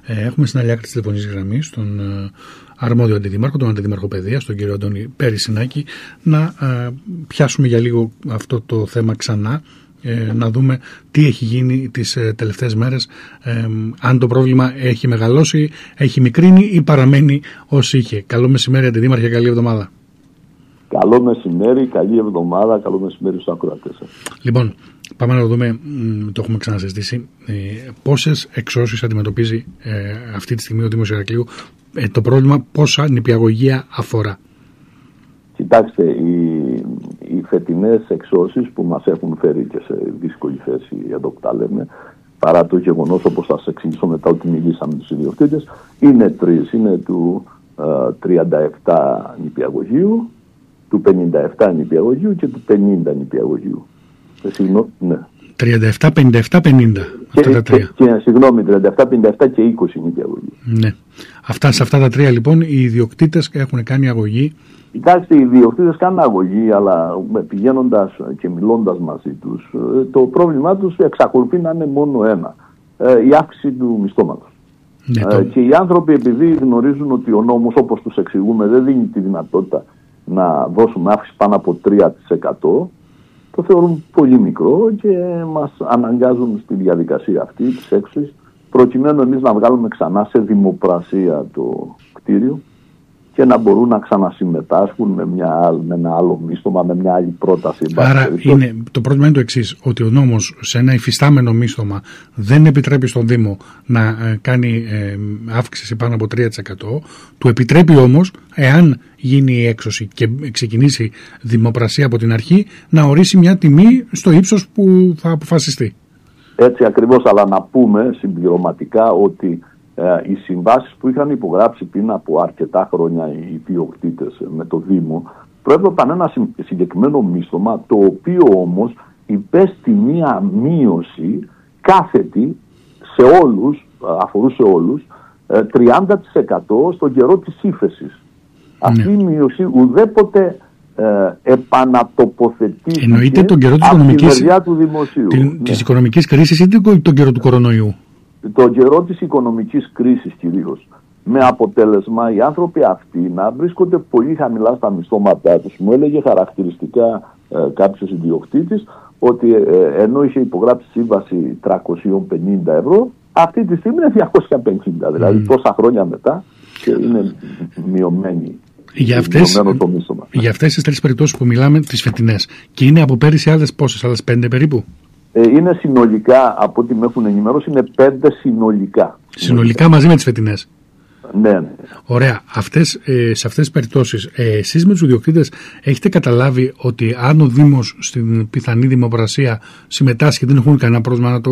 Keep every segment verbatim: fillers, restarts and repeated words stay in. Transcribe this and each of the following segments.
Ε, έχουμε στην άλλη άκρη της τηλεφωνικής γραμμής τον ε, αρμόδιο αντιδήμαρχο, τον αντιδήμαρχο παιδείας, τον κύριο Αντώνη Περισσινάκη, να ε, πιάσουμε για λίγο αυτό το θέμα ξανά, ε, να δούμε τι έχει γίνει τις ε, τελευταίες μέρες, ε, αν το πρόβλημα έχει μεγαλώσει, έχει μικρύνει ή παραμένει ως είχε. Καλό μεσημέρι, αντιδήμαρχε, καλή εβδομάδα. Καλό μεσημέρι, καλή εβδομάδα, καλό μεσημέρι στους ακροατές. Λοιπόν, πάμε να δούμε, το έχουμε ξανασυζητήσει, ε, πόσες εξώσεις αντιμετωπίζει ε, αυτή τη στιγμή ο Δήμος Ηρακλείου, ε, το πρόβλημα πόσα νηπιαγωγεία αφορά. Κοιτάξτε, οι, οι φετινές εξώσεις που μας έχουν φέρει και σε δύσκολη θέση, εδώ που τα λέμε, παρά το γεγονός, όπως θα σας εξηγήσω μετά ότι μιλήσαμε τους ιδιοκτήτες, είναι τρεις. Είναι του ε, τριάντα επτά νηπιαγωγείου, του πενήντα επτά νηπιαγωγείου και του πενήντα νηπιαγωγείου. Συγγνώμη, ναι. τριάντα επτά, πενήντα επτά, πενήντα. Και, αυτά τα τρία. Και, και, συγγνώμη, τριάντα επτά, πενήντα επτά και είκοσι νηπιαγωγείου. Ναι. Αυτά, σε αυτά τα τρία λοιπόν οι ιδιοκτήτες έχουν κάνει αγωγή. Κοιτάξτε, οι ιδιοκτήτες κάνουν αγωγή, αλλά πηγαίνοντας και μιλώντας μαζί τους, το πρόβλημά τους εξακολουθεί να είναι μόνο ένα. Η αύξηση του μισθώματος. Ναι, το... Και οι άνθρωποι, επειδή γνωρίζουν ότι ο νόμος, όπως τους εξηγούμε, δεν δίνει τη δυνατότητα να δώσουμε αύξηση πάνω από τρία τοις εκατό, το θεωρούν πολύ μικρό και μας αναγκάζουν στη διαδικασία αυτή της έξωσης, προκειμένου εμείς να βγάλουμε ξανά σε δημοπρασία το κτίριο και να μπορούν να ξανασυμμετάσχουν με, μια, με ένα άλλο μίστομα, με μια άλλη πρόταση. Άρα είναι, το πρόβλημα είναι το εξής, ότι ο νόμος σε ένα υφιστάμενο μίστομα δεν επιτρέπει στον Δήμο να ε, κάνει ε, αύξηση πάνω από τρία τοις εκατό, του επιτρέπει όμως, εάν γίνει η έξωση και ξεκινήσει δημοπρασία από την αρχή, να ορίσει μια τιμή στο ύψος που θα αποφασιστεί. Έτσι ακριβώς, αλλά να πούμε συμπληρωματικά ότι Ε, οι συμβάσεις που είχαν υπογράψει πριν από αρκετά χρόνια οι ιδιοκτήτες με το Δήμο προέβλεπαν ένα συγκεκριμένο μίσθωμα, το οποίο όμως υπέστη μία μείωση κάθετη σε όλους, αφορούσε όλους, τριάντα τοις εκατό στον καιρό της ύφεσης. Ναι. Αυτή η μείωση ουδέποτε ε, επανατοποθετήθηκε εννοείται τον καιρό της από οικονομικής, τη μεριά του δημοσίου. Την, ναι. Της οικονομικής κρίσης ή τον καιρό του κορονοϊού? Το καιρό της οικονομικής κρίσης κυρίως, με αποτέλεσμα οι άνθρωποι αυτοί να βρίσκονται πολύ χαμηλά στα μισθώματά τους. Μου έλεγε χαρακτηριστικά ε, κάποιος ιδιοκτήτης ότι ε, ενώ είχε υπογράψει σύμβαση τριακόσια πενήντα ευρώ, αυτή τη στιγμή είναι διακόσια πενήντα, δηλαδή mm. τόσα χρόνια μετά, και είναι μειωμένη. Για αυτές, για αυτές τις τρεις περιπτώσεις που μιλάμε, τις φετινές, και είναι από πέρυσι άλλες πόσες, άλλες πέντε περίπου? Είναι συνολικά, από ό,τι με έχουν ενημερώσει, είναι πέντε συνολικά. Συνολικά μαζί με τις φετινές. Ναι, ναι. Ωραία. Αυτές, ε, σε αυτές τις περιπτώσεις, ε, εσείς με τους ιδιοκτήτες έχετε καταλάβει ότι αν ο Δήμος στην πιθανή δημοπρασία συμμετάσχει, δεν έχουν κανένα πρόβλημα να το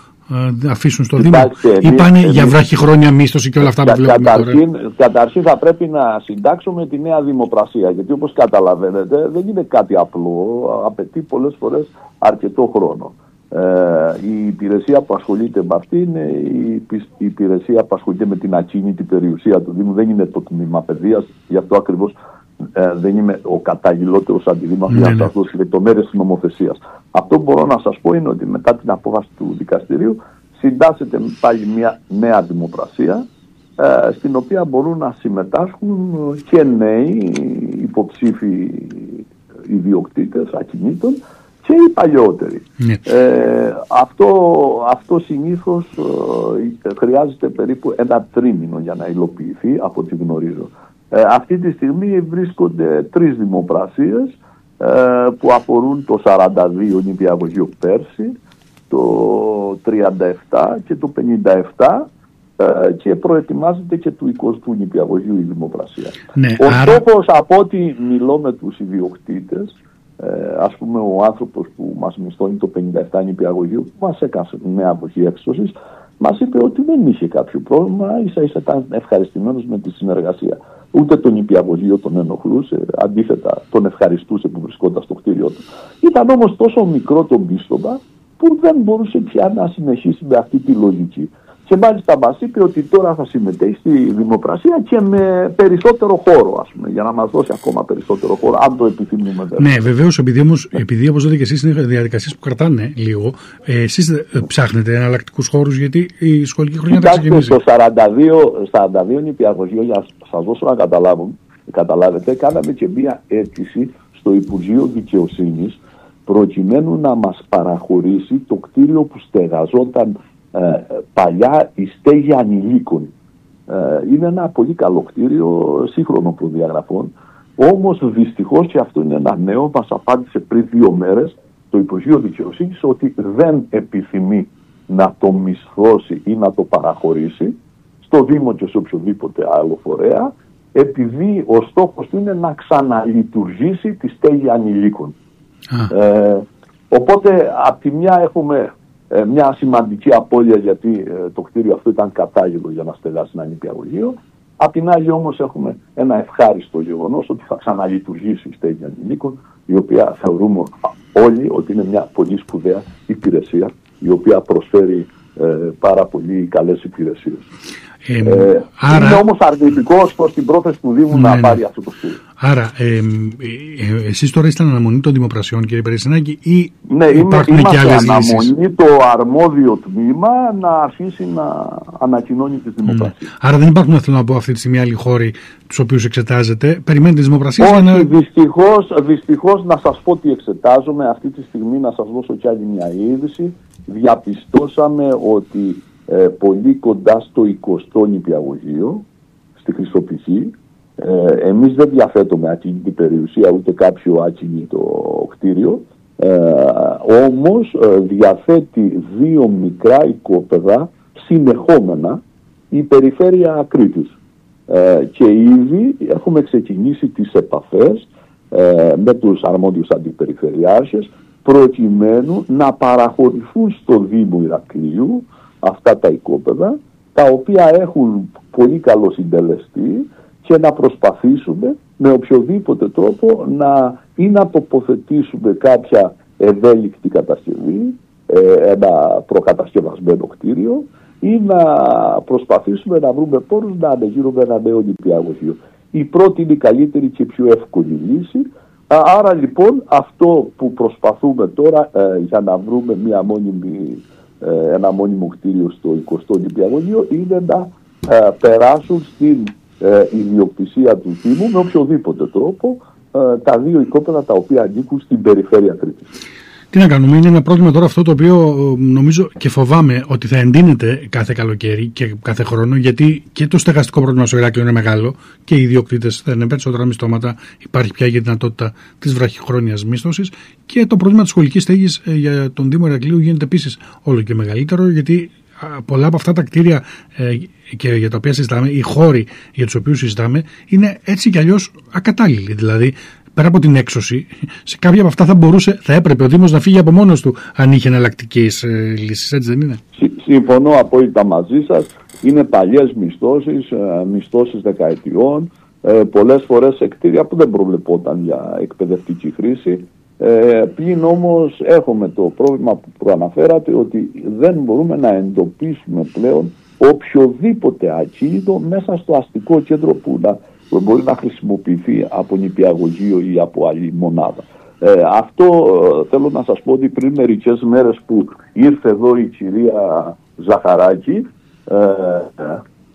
ε, αφήσουν στο Δήμο? Ή πάνε εμείς, για βραχυχρόνια μίσθωση και όλα αυτά κα, που βλέπουμε καταρχήν, τώρα? Καταρχήν θα πρέπει να συντάξουμε τη νέα δημοπρασία, γιατί όπως καταλαβαίνετε δεν είναι κάτι απλό, απαιτεί πολλές φορές αρκετό χρόνο. Ε, η υπηρεσία που ασχολείται με αυτή είναι η, η υπηρεσία που ασχολείται με την ακίνητη περιουσία του Δήμου. Δεν είναι το τμήμα παιδείας, γι' αυτό ακριβώς ε, δεν είμαι ο καταλληλότερος αντιδήμαρχος για να σας δώσω λεπτομέρειες της νομοθεσίας. Αυτό που μπορώ να σας πω είναι ότι μετά την απόφαση του δικαστηρίου συντάσσεται πάλι μια νέα δημοπρασία, ε, στην οποία μπορούν να συμμετάσχουν και νέοι υποψήφοι ιδιοκτήτες ακινήτων και οι παλιότεροι. Yeah. Ε, αυτό, αυτό συνήθως ε, χρειάζεται περίπου ένα τρίμηνο για να υλοποιηθεί, από ό,τι γνωρίζω. Ε, αυτή τη στιγμή βρίσκονται τρεις δημοπρασίες ε, που αφορούν το σαράντα δύο νηπιαγωγείο πέρσι, το τριάντα επτά και το πενήντα επτά, ε, και προετοιμάζεται και του εικοστού νηπιαγωγείου η δημοπρασία. Ναι, ο άρα... στόχος, από ό,τι μιλώ με τους ιδιοκτήτες, Ε, ας πούμε ο άνθρωπος που μας μισθώνει το πενήντα επτά νηπιαγωγείο, που μας έκανε νέα αγωγή έξωσης, μας είπε ότι δεν είχε κάποιο πρόβλημα, ίσα ίσα ήταν ευχαριστημένος με τη συνεργασία. Ούτε το νηπιαγωγείο τον ενοχλούσε, αντίθετα τον ευχαριστούσε που βρισκόταν στο κτίριό του. Ήταν όμως τόσο μικρό το μίσθωμα που δεν μπορούσε πια να συνεχίσει με αυτή τη λογική. Και μάλιστα μας είπε ότι τώρα θα συμμετέχει στη δημοπρασία και με περισσότερο χώρο, ας πούμε, για να μας δώσει ακόμα περισσότερο χώρο, αν το επιθυμούμε. Ναι, βεβαίως, επειδή όμως, επειδή όπως λέτε και εσείς είναι διαδικασίες που κρατάνε λίγο, ε, εσείς ψάχνετε εναλλακτικούς χώρους, γιατί η σχολική χρονιά θα ξεκινήσει. Στο σαράντα δύο νηπιαγωγείο, για να σας δώσω να καταλάβουν, καταλάβετε, κάναμε και μία αίτηση στο Υπουργείο Δικαιοσύνης προκειμένου να μας παραχωρήσει το κτίριο που στεγαζόταν ε, παλιά η στέγη ανηλίκων. Ε, είναι ένα πολύ καλό κτίριο, σύγχρονο προδιαγραφών, όμως δυστυχώς, και αυτό είναι ένα νέο, μας απάντησε πριν δύο μέρες το Υπουργείο Δικαιοσύνης ότι δεν επιθυμεί να το μισθώσει ή να το παραχωρήσει στο Δήμο και σε οποιοδήποτε άλλο φορέα, επειδή ο στόχος του είναι να ξαναλειτουργήσει τη στέγη ανηλίκων. Ε, οπότε από τη μια έχουμε ε, μια σημαντική απώλεια, γιατί ε, το κτίριο αυτό ήταν κατάλληλο για να στεγάσει ένα νηπιαγωγείο. Απ' την άλλη όμως έχουμε ένα ευχάριστο γεγονός ότι θα ξαναλειτουργήσει η στέγη ανηλίκων, η οποία θεωρούμε όλοι ότι είναι μια πολύ σπουδαία υπηρεσία, η οποία προσφέρει ε, πάρα πολύ καλές υπηρεσίες. Ε, ε, άρα... Είναι όμως αρνητικός προς την πρόθεση του Δήμου, ναι, να πάρει αυτό το στήριο. Άρα, ε, ε, ε, εσείς τώρα είστε αναμονή των δημοπρασιών, κύριε Περισινάκη, ή ναι, υπάρχουν είμαι, και άλλες αναμονή λύσεις? Το αρμόδιο τμήμα να αρχίσει να ανακοινώνει τις δημοπρασίες. Ναι. Άρα δεν υπάρχουν, θέλω να πω, αυτή τη στιγμή άλλοι χώροι τους οποίους εξετάζετε. Περιμένετε τις δημοπρασίες? Όχι, να... δυστυχώς, δυστυχώς να σας πω τι εξετάζομαι. Αυτή τη στιγμή να σας δώσω κι άλλη μια είδηση. Διαπιστώσαμε ότι ε, πολύ κοντά στο εικοστό νηπιαγωγείο, στη Χρυσοπηχή, ε, εμείς δεν διαθέτουμε ακίνητη περιουσία ούτε κάποιο ακίνητο κτίριο, ε, όμως ε, διαθέτει δύο μικρά οικόπεδα συνεχόμενα η περιφέρεια Κρήτης. Ε, και ήδη έχουμε ξεκινήσει τις επαφές ε, με τους αρμόδιους αντιπεριφερειάρχες προκειμένου να παραχωρηθούν στο Δήμο Ηρακλείου αυτά τα οικόπεδα, τα οποία έχουν πολύ καλό συντελεστή, και να προσπαθήσουμε με οποιοδήποτε τρόπο να ή να τοποθετήσουμε κάποια ευέλικτη κατασκευή, ένα προκατασκευασμένο κτίριο, ή να προσπαθήσουμε να βρούμε πόρους να ανεγείρουμε ένα νέο νηπιαγωγείο. Η πρώτη είναι η καλύτερη και πιο εύκολη λύση. Άρα λοιπόν αυτό που προσπαθούμε τώρα ε, για να βρούμε μια μόνιμη, ε, ένα μόνιμο κτίριο στο εικοστό νηπιαγωγείο είναι να ε, περάσουν στην ε, ιδιοκτησία του Δήμου με οποιοδήποτε τρόπο ε, τα δύο οικόπεδα τα οποία ανήκουν στην περιφέρεια Κρήτης. Τι να κάνουμε, είναι ένα πρόβλημα τώρα αυτό το οποίο νομίζω και φοβάμαι ότι θα εντείνεται κάθε καλοκαίρι και κάθε χρόνο, γιατί και το στεγαστικό πρόβλημα στο Ηράκλειο είναι μεγάλο και οι ιδιοκτήτες θα είναι περισσότερα μισθώματα, υπάρχει πια η δυνατότητα της βραχυχρόνιας μίσθωσης, και το πρόβλημα της σχολικής στέγης για τον Δήμο Ηρακλείου γίνεται επίσης όλο και μεγαλύτερο, γιατί πολλά από αυτά τα κτίρια ε, και για τα οποία συζητάμε, οι χώροι για τους οποίους συζητάμε, είναι έτσι κι αλλιώς ακατάλληλοι. Δηλαδή, πέρα από την έξωση, σε κάποια από αυτά θα μπορούσε, θα έπρεπε ο Δήμος να φύγει από μόνος του αν είχε εναλλακτικές ε, λύσεις, έτσι δεν είναι? Συμφωνώ απόλυτα μαζί σας. Είναι παλιές μισθώσεις, ε, μισθώσεις δεκαετιών, ε, πολλές φορές σε κτίρια που δεν προβλεπόταν για εκπαιδευτική χρήση. Ε, πλην όμως έχουμε το πρόβλημα που προαναφέρατε, ότι δεν μπορούμε να εντοπίσουμε πλέον οποιοδήποτε ακίνητο μέσα στο αστικό κέντρο που να που μπορεί να χρησιμοποιηθεί από νηπιαγωγείο ή από άλλη μονάδα. Ε, αυτό ε, θέλω να σας πω ότι πριν μερικές μέρες που ήρθε εδώ η κυρία Ζαχαράκη, ε, ε,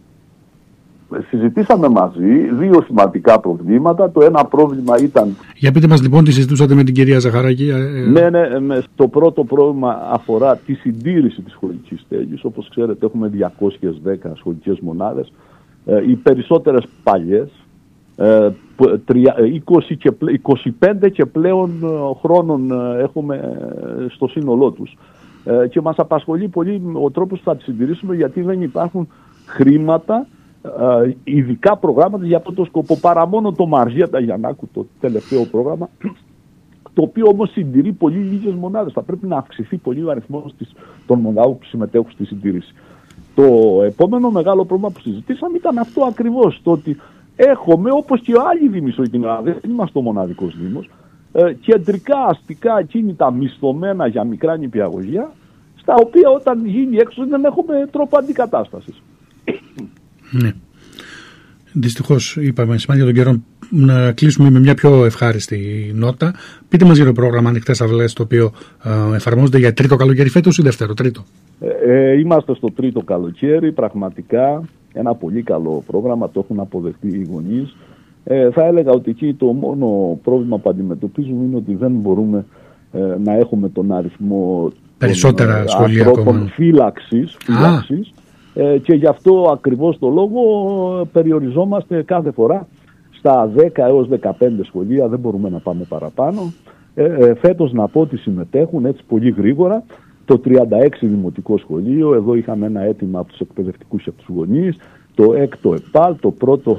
συζητήσαμε μαζί δύο σημαντικά προβλήματα. Το ένα πρόβλημα ήταν... Για πείτε μας λοιπόν τι συζητούσατε με την κυρία Ζαχαράκη. Ε... Ναι, ναι, με, το πρώτο πρόβλημα αφορά τη συντήρηση της σχολικής στέγης. Όπως ξέρετε έχουμε διακόσιες δέκα σχολικές μονάδες, ε, οι περισσότερες παλιές, είκοσι και, είκοσι πέντε και πλέον χρόνων έχουμε στο σύνολό τους, και μας απασχολεί πολύ ο τρόπος που θα τις συντηρήσουμε, γιατί δεν υπάρχουν χρήματα, ειδικά προγράμματα για αυτό το σκοπό, παρά μόνο το Μαργέτα Γιαννάκου, το τελευταίο πρόγραμμα, το οποίο όμως συντηρεί πολύ λίγες μονάδες. Θα πρέπει να αυξηθεί πολύ ο αριθμός των μονάδων που συμμετέχουν στη συντήρηση. Το επόμενο μεγάλο πρόβλημα που συζητήσαμε ήταν αυτό ακριβώς, το ότι έχουμε, όπως και άλλοι δήμοι στο Ελλάδα, δεν είμαστε ο μοναδικός δήμος, ε, κεντρικά αστικά ακίνητα μισθωμένα για μικρά νηπιαγωγεία, στα οποία όταν γίνει έξω δεν έχουμε τρόπο αντικατάστασης. Ναι. Δυστυχώς είπαμε σημαίνει για τον καιρό να κλείσουμε με μια πιο ευχάριστη νότα. Πείτε μας για το πρόγραμμα Ανοιχτές Αυλές, το οποίο ε, εφαρμόζεται για τρίτο καλοκαίρι φέτος ή δεύτερο, τρίτο. Ε, ε, είμαστε στο τρίτο καλοκαίρι, πραγματικά ένα πολύ καλό πρόγραμμα, το έχουν αποδεχτεί οι γονείς. Ε, θα έλεγα ότι εκεί το μόνο πρόβλημα που αντιμετωπίζουμε είναι ότι δεν μπορούμε ε, να έχουμε τον αριθμό περισσότερα των σχολεία ανθρώπων φύλαξης, φύλαξης ε, και γι' αυτό ακριβώς το λόγο περιοριζόμαστε κάθε φορά στα δέκα έως δεκαπέντε σχολεία, δεν μπορούμε να πάμε παραπάνω. Ε, ε, φέτος να πω ότι συμμετέχουν έτσι πολύ γρήγορα το τριάντα έξι Δημοτικό Σχολείο, εδώ είχαμε ένα αίτημα από τους εκπαιδευτικούς και από τους γονείς, το έκτο ΕΠΑΛ, το πρώτο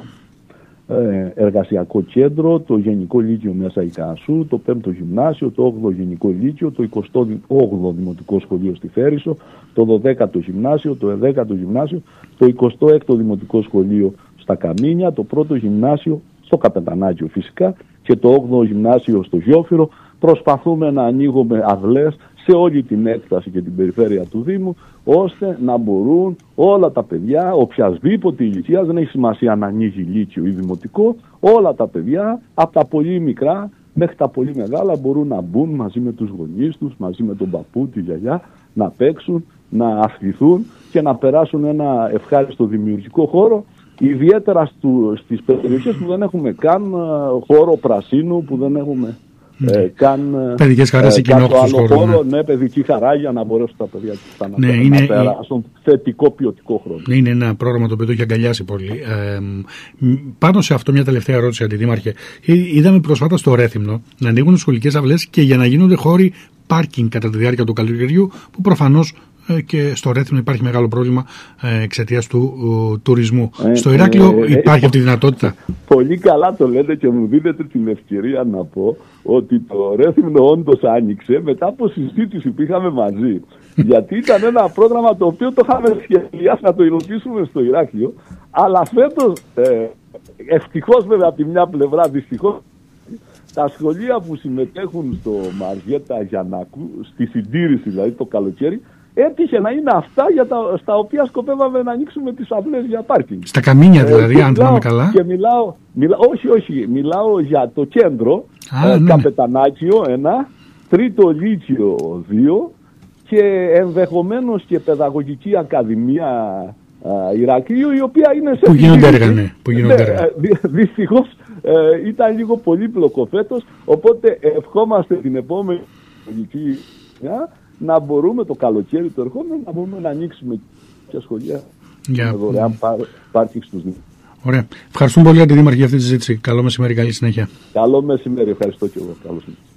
ε, εργασιακό κέντρο, το Γενικό Λύκειο Μέσα Ικασού, το πέμπτο Γυμνάσιο, το όγδοο Γενικό Λύκειο, το εικοστό όγδοο Δημοτικό Σχολείο στη Φέρισσο, το δωδέκατο Γυμνάσιο, το εδέκατο Γυμνάσιο, το εικοστό έκτο Δημοτικό Σχολείο στα Καμίνια, το πρώτο Γυμνάσιο στο Καπετανάκιο φυσικά και το όγδοο Γυμνάσιο στο Γιόφυρο. Προσπαθούμε να ανοίγουμε αυλές σε όλη την έκταση και την περιφέρεια του Δήμου, ώστε να μπορούν όλα τα παιδιά, οποιασδήποτε ηλικία, δεν έχει σημασία να ανοίγει λύκειο ή δημοτικό, όλα τα παιδιά, από τα πολύ μικρά μέχρι τα πολύ μεγάλα, μπορούν να μπουν μαζί με τους γονείς τους, μαζί με τον παππού, τη γιαγιά, να παίξουν, να αθληθούν και να περάσουν ένα ευχάριστο δημιουργικό χώρο, ιδιαίτερα στου, στις περιοχές που δεν έχουμε καν χώρο πρασίνου, που δεν έχουμε Ε, καν παιδικές χαρές ε, εκείνο άλλο χώρο, ναι. ναι, παιδική χαρά για να μπορέσουν τα παιδιά να, ναι, να, είναι, να περάσουν θετικό ποιοτικό χρόνο. Ναι, είναι ένα πρόγραμμα το οποίο το έχει αγκαλιάσει πολύ. Ε, πάνω σε αυτό μια τελευταία ερώτηση, Αντιδήμαρχε. Είδαμε προσφάτα στο Ρέθυμνο να ανοίγουν σχολικές αυλές και για να γίνονται χώροι πάρκινγκ κατά τη διάρκεια του καλοκαιριού, που προφανώς και στο Ρέθυμνο υπάρχει μεγάλο πρόβλημα εξαιτίας του ο, τουρισμού. Ε, στο Ηράκλειο ε, ε, υπάρχει ε, αυτή η δυνατότητα. Πολύ καλά το λέτε και μου δίνετε την ευκαιρία να πω ότι το Ρέθυμνο όντως άνοιξε μετά από συζήτηση που είχαμε μαζί. Γιατί ήταν ένα πρόγραμμα το οποίο το είχαμε σχεδιάσει να το υλοποιήσουμε στο Ηράκλειο, αλλά φέτος, ε, ευτυχώς βέβαια από τη μια πλευρά, δυστυχώς, τα σχολεία που συμμετέχουν στο Μαριέτα Γιαννάκου, στη συντήρηση δηλαδή το καλοκαίρι, έτυχε να είναι αυτά για τα, στα οποία σκοπεύαμε να ανοίξουμε τις αυλές για πάρκινγκ. Στα Καμίνια δηλαδή, ε, αν θυμάμαι καλά. Και μιλάω, μιλάω, όχι, όχι, μιλάω για το κέντρο, Α, ε, ναι. Καπετανάκιο ένα, τρίτο Λύκειο δύο και ενδεχομένως και Παιδαγωγική Ακαδημία α, Ηρακλείου, η οποία είναι σε... Που γίνονται έργα, ναι. Που γίνονται έργα. Ναι, δυστυχώς ε, ήταν λίγο πολύπλοκο φέτος, οπότε ευχόμαστε την επόμενη παιδαγωγική να μπορούμε το καλοκαίρι το ερχόμενο να μπορούμε να ανοίξουμε και σχολεία για... με δωρεάν πάρκινγκ στους Δήμους. Ωραία. Ευχαριστούμε πολύ, Αντιδήμαρχε, για αυτή τη συζήτηση. Καλό μεσημέρι, καλή συνέχεια. Καλό μεσημέρι, ευχαριστώ και εγώ. Καλό μεσημέρι.